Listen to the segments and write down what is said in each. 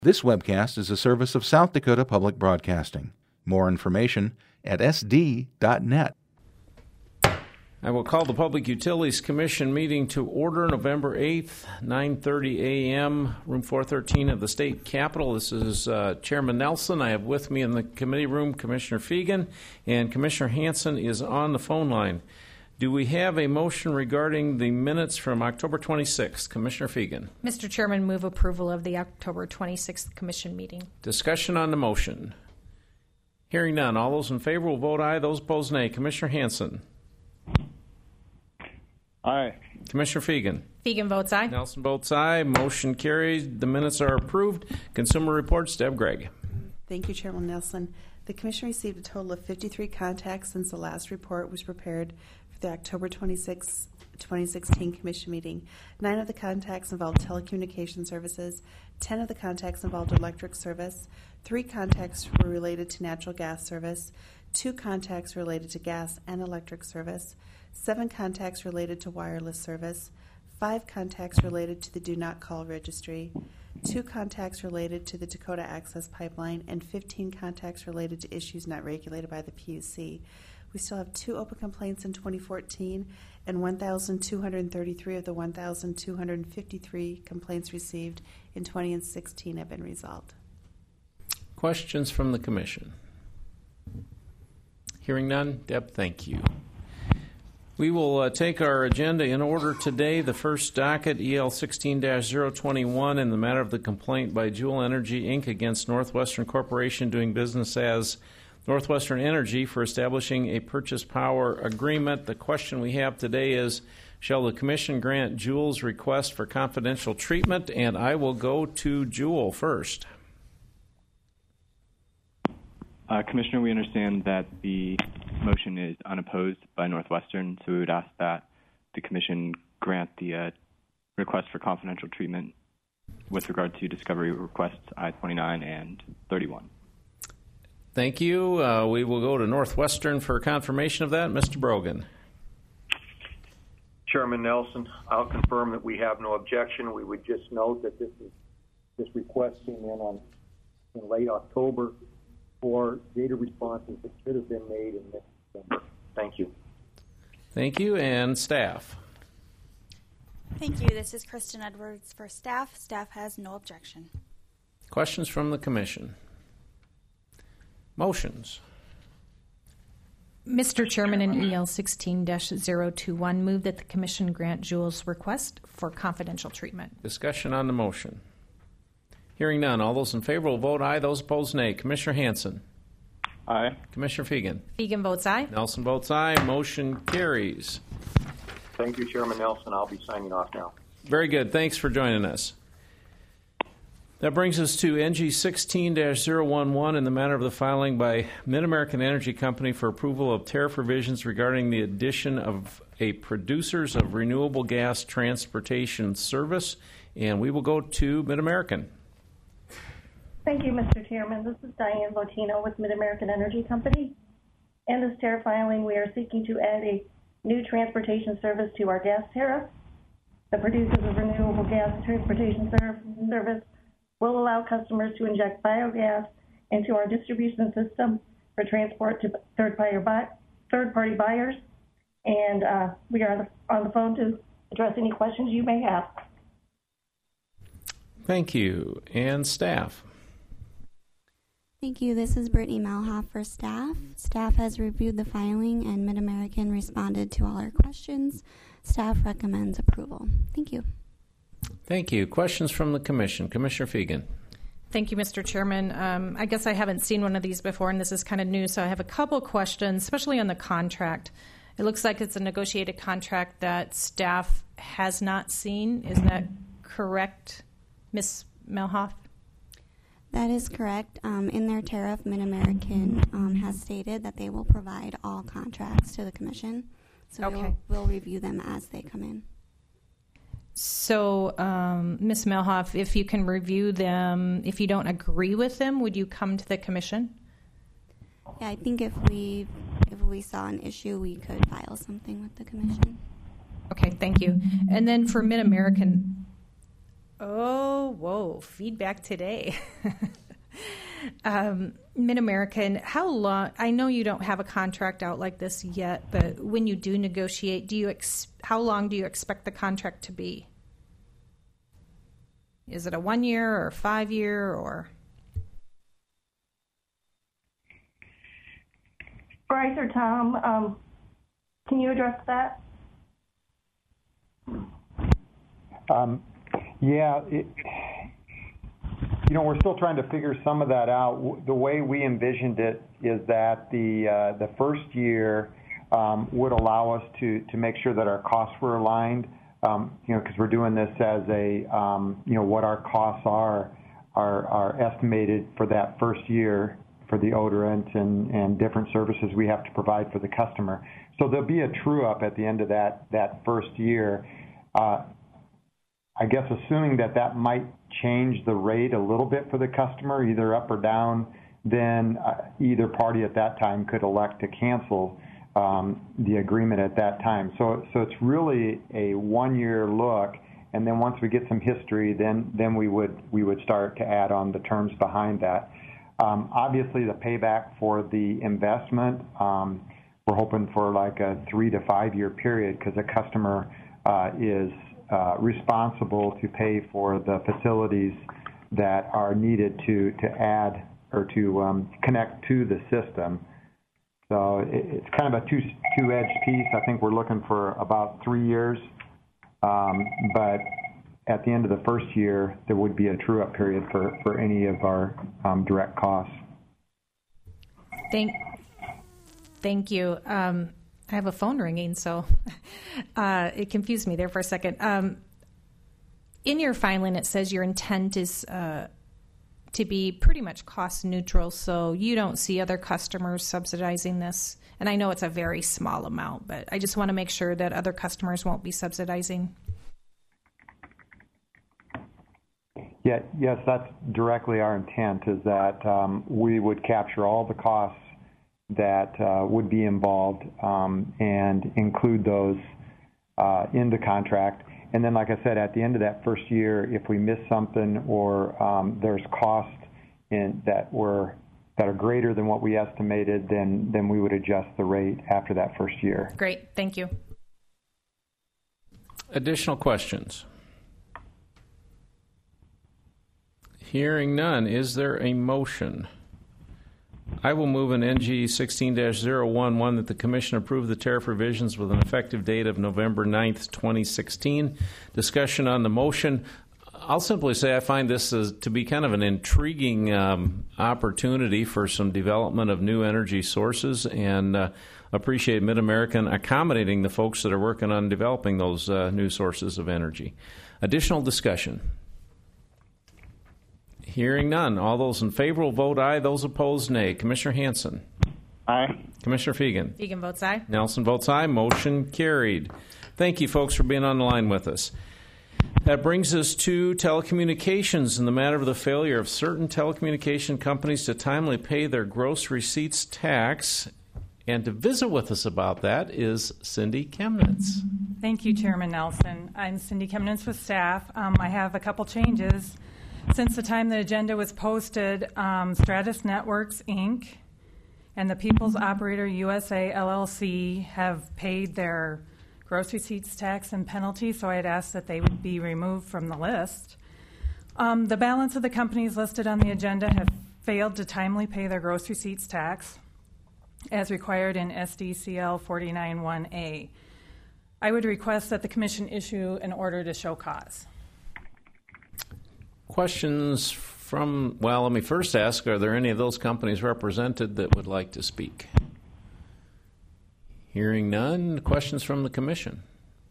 This webcast is a service of South Dakota Public Broadcasting. More information at sd.net. I will call the Public Utilities Commission meeting to order November 8th, 9:30 a.m., room 413 of the State Capitol. This is Chairman Nelson. I have with me in the committee room Commissioner Fegan, and Commissioner Hanson is on the phone line. Do we have a motion regarding the minutes from October 26th? Commissioner Fegan. Mr. Chairman, move approval of the October 26th Commission meeting. Discussion on the motion. Hearing none. All those in favor will vote aye. Those opposed, nay. Commissioner Hanson. Aye. Commissioner Fegan. Fegan votes aye. Nelson votes aye. Motion carries. The minutes are approved. Consumer reports. Deb Gregg. Thank you, Chairman Nelson. The Commission received a total of 53 contacts since the last report was prepared for the October 26, 2016 Commission meeting. 9 of the contacts involved telecommunication services. 10 of the contacts involved electric service. 3 contacts were related to natural gas service. 2 contacts related to gas and electric service. 7 contacts related to wireless service, 5 contacts related to the Do Not Call registry, 2 contacts related to the Dakota Access Pipeline, and 15 contacts related to issues not regulated by the PUC. We still have 2 open complaints in 2014, and 1,233 of the 1,253 complaints received in 2016 have been resolved. Questions from the Commission? Hearing none. Deb, thank you. We will take our agenda in order today. The first docket, EL 16-021, in the matter of the complaint by Juhl Energy, Inc. against Northwestern Corporation doing business as Northwestern Energy for establishing a purchase power agreement. The question we have today is, shall the Commission grant Juhl's request for confidential treatment? And I will go to Juhl first. Commissioner, we understand that the motion is unopposed by Northwestern, so we would ask that the Commission grant the request for confidential treatment with regard to discovery requests I-29 and 31. Thank you. We will go to Northwestern for confirmation of that. Mr. Brogan. Chairman Nelson, I'll confirm that we have no objection. We would just note that this request came in late October for data responses that should have been made in mid-December. Thank you. Thank you. And staff. Thank you. This is Kristen Edwards for staff. Staff has no objection. Questions from the Commission? Motions. Mr. Chairman, in EL 16-021, move that the Commission grant Juhl's request for confidential treatment. Discussion on the motion. Hearing none. All those in favor will vote aye. Those opposed, nay. Commissioner Hanson. Aye. Commissioner Fegan. Fegan votes aye. Nelson votes aye. Motion carries. Thank you, Chairman Nelson. I'll be signing off now. Very good. Thanks for joining us. That brings us to NG 16-011 in the matter of the filing by Mid-American Energy Company for approval of tariff revisions regarding the addition of a producers of renewable gas transportation service. And we will go to Mid-American. Thank you, Mr. Chairman. This is Diane Votino with Mid-American Energy Company. In this tariff filing, we are seeking to add a new transportation service to our gas tariff. The producers of renewable gas transportation service will allow customers to inject biogas into our distribution system for transport to third-party buyers. And we are on the phone to address any questions you may have. Thank you. And staff. Thank you. This is Brittany Malhoff for staff. Staff has reviewed the filing and Mid-American responded to all our questions. Staff recommends approval. Thank you. Thank you. Questions from the Commission. Commissioner Fegan. Thank you, Mr. Chairman. I guess I haven't seen one of these before, and this is kind of new, so I have a couple questions, especially on the contract. It looks like it's a negotiated contract that staff has not seen. Is that correct, Ms. Malhoff? That is correct. In their tariff, Mid-American has stated that they will provide all contracts to the Commission. So okay. we'll review them as they come in. So, Ms. Malhoff, if you can review them, if you don't agree with them, would you come to the Commission? Yeah, I think if we saw an issue, we could file something with the Commission. Okay, thank you. And then for Mid-American, Oh, whoa, feedback today. Mid-American, how long, I know you don't have a contract out like this yet, but when you do negotiate, how long do you expect the contract to be? Is it a 1 year or 5 year or? Bryce or Tom, can you address that? We're still trying to figure some of that out. The way we envisioned it is that the first year would allow us to make sure that our costs were aligned, because we're doing this as a, what our costs are estimated for that first year for the odorant and different services we have to provide for the customer. So there'll be a true-up at the end of that first year. I guess assuming that might change the rate a little bit for the customer, either up or down, then either party at that time could elect to cancel the agreement at that time. So it's really a 1 year look, and then once we get some history, then we would start to add on the terms behind that. Obviously, the payback for the investment, we're hoping for like a 3 to 5 year period, because the customer is responsible to pay for the facilities that are needed to add or to connect to the system. So it's kind of a two-edged piece. I think we're looking for about 3 years, but at the end of the first year, there would be a true-up period for any of our direct costs. Thank you. I have a phone ringing, so it confused me there for a second. In your filing, it says your intent is to be pretty much cost neutral, so you don't see other customers subsidizing this. And I know it's a very small amount, but I just want to make sure that other customers won't be subsidizing. Yeah, yes, that's directly our intent, is that we would capture all the costs that would be involved and include those in the contract. And then, like I said, at the end of that first year, if we miss something or there's costs that are greater than what we estimated, then we would adjust the rate after that first year. Great, thank you. Additional questions? Hearing none, is there a motion? I will move in NG 16-011 that the Commission approve the tariff revisions with an effective date of November 9th, 2016. Discussion on the motion. I'll simply say I find this to be kind of an intriguing opportunity for some development of new energy sources, and appreciate Mid-American accommodating the folks that are working on developing those new sources of energy. Additional discussion. Hearing none. All those in favor will vote aye. Those opposed, nay. Commissioner Hansen? Aye. Commissioner Fegan? Fegan votes aye. Nelson votes aye. Motion carried. Thank you, folks, for being on the line with us. That brings us to telecommunications and the matter of the failure of certain telecommunication companies to timely pay their gross receipts tax. And to visit with us about that is Cindy Chemnitz. Thank you, Chairman Nelson. I'm Cindy Chemnitz with staff. I have a couple changes. Since the time the agenda was posted, Stratus Networks, Inc. and the People's Operator USA, LLC have paid their gross receipts tax and penalty, so I'd ask that they would be removed from the list. The balance of the companies listed on the agenda have failed to timely pay their gross receipts tax as required in SDCL 49-1A. I would request that the Commission issue an order to show cause. Questions from, well, let me first ask, are there any of those companies represented that would like to speak? Hearing none, questions from the Commission?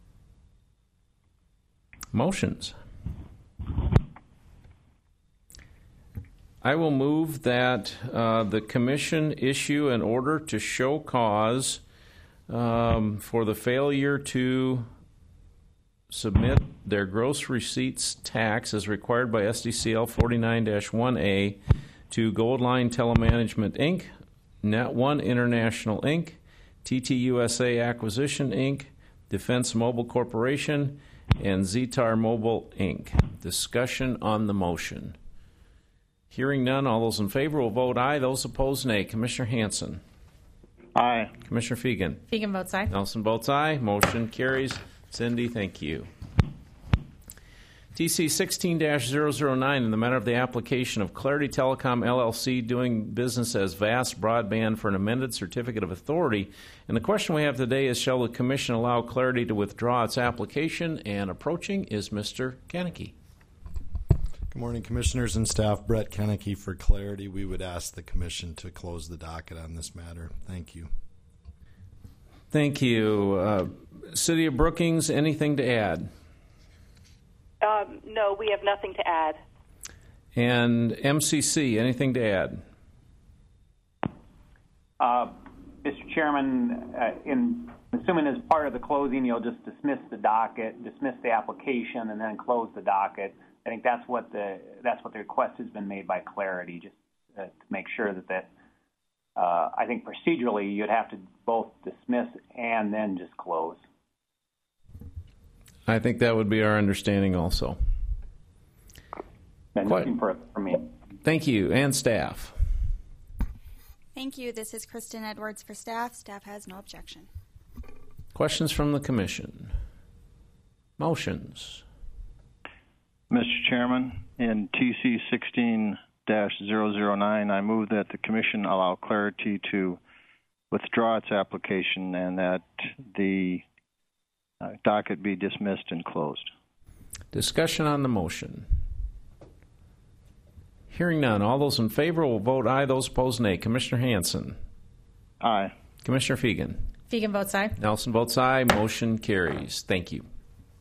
Motions? I will move that the Commission issue an order to show cause for the failure to submit their gross receipts tax as required by SDCL 49-1A to Goldline Telemanagement, Inc., Net1 International, Inc., TTUSA Acquisition, Inc., Defense Mobile Corporation, and Zetar Mobile, Inc. Discussion on the motion. Hearing none, all those in favor will vote aye. Those opposed, nay. Commissioner Hanson. Aye. Commissioner Fegan. Fegan votes aye. Nelson votes aye. Motion carries. Cindy, thank you. TC 16-009 in the matter of the application of Clarity Telecom LLC doing business as Vast Broadband for an amended certificate of authority. And the question we have today is, shall the Commission allow Clarity to withdraw its application? And approaching is Mr. Koenneke. Good morning, Commissioners and staff. Brett Koenneke for Clarity. We would ask the Commission to close the docket on this matter. Thank you. Thank you. City of Brookings, anything to add? No, we have nothing to add. And MCC, anything to add? Mr. Chairman, assuming as part of the closing, you'll just dismiss the docket, dismiss the application, and then close the docket. I think that's what the request has been made by Clarity, just to make sure that I think procedurally you'd have to both dismiss and then just close. I think that would be our understanding also. Nothing further from me. Thank you. And staff. Thank you. This is Kristen Edwards for staff. Staff has no objection. Questions from the Commission? Motions? Mr. Chairman, in TC 16-009, I move that the Commission allow Clarity to withdraw its application and that the docket be dismissed and closed. Discussion on the motion. Hearing none. All those in favor will vote aye. Those opposed, nay. Commissioner Hanson. Aye. Commissioner Fegan. Fegan votes aye. Nelson votes aye. Motion carries. Thank you.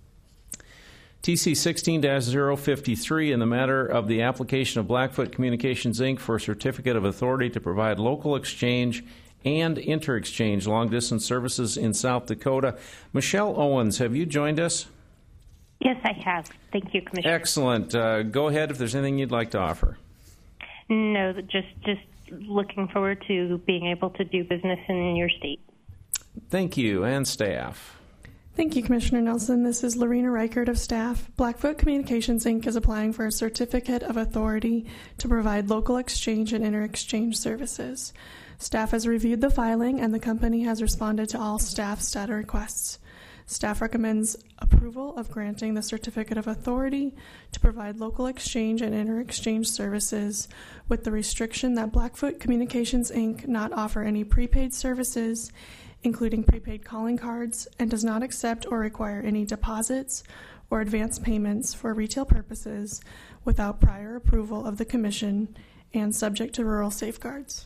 TC 16-053 in the matter of the application of Blackfoot Communications, Inc. for a certificate of authority to provide local exchange and inter-exchange long-distance services in South Dakota. Michelle Owens, have you joined us? Yes, I have. Thank you, Commissioner. Excellent. Go ahead if there's anything you'd like to offer. No, just looking forward to being able to do business in your state. Thank you, and staff. Thank you, Commissioner Nelson. This is Lorena Reichert of staff. Blackfoot Communications, Inc. is applying for a certificate of authority to provide local exchange and inter-exchange services. Staff has reviewed the filing, and the company has responded to all staff's data requests. Staff recommends approval of granting the certificate of authority to provide local exchange and inter-exchange services with the restriction that Blackfoot Communications, Inc. not offer any prepaid services, including prepaid calling cards, and does not accept or require any deposits or advance payments for retail purposes without prior approval of the Commission and subject to rural safeguards.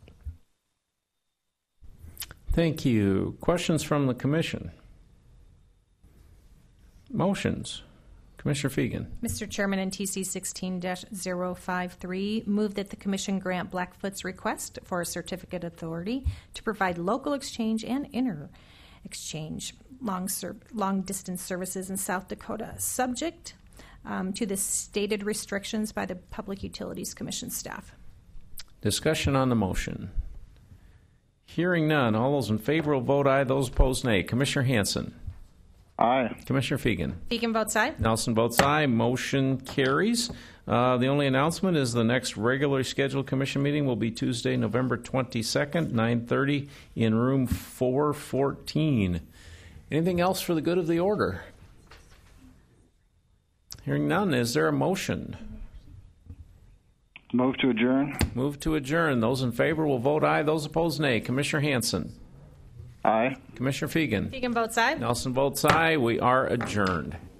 Thank you. Questions from the Commission? Motions. Commissioner Fegan. Mr. Chairman, in TC 16-053, move that the Commission grant Blackfoot's request for a certificate of authority to provide local exchange and inter-exchange long-distance services in South Dakota, subject to the stated restrictions by the Public Utilities Commission staff. Discussion on the motion. Hearing none. All those in favor will vote aye. Those opposed, nay. Commissioner Hanson. Aye. Commissioner Fegan. Fegan votes aye. Nelson votes aye. Motion carries. The only announcement is the next regularly scheduled Commission meeting will be Tuesday, November 22nd, 9:30 in room 414. Anything else for the good of the order? Hearing none. Is there a motion? Move to adjourn. Move to adjourn. Those in favor will vote aye. Those opposed, nay. Commissioner Hanson. Aye. Commissioner Fegan. Fegan votes aye. Nelson votes aye. We are adjourned.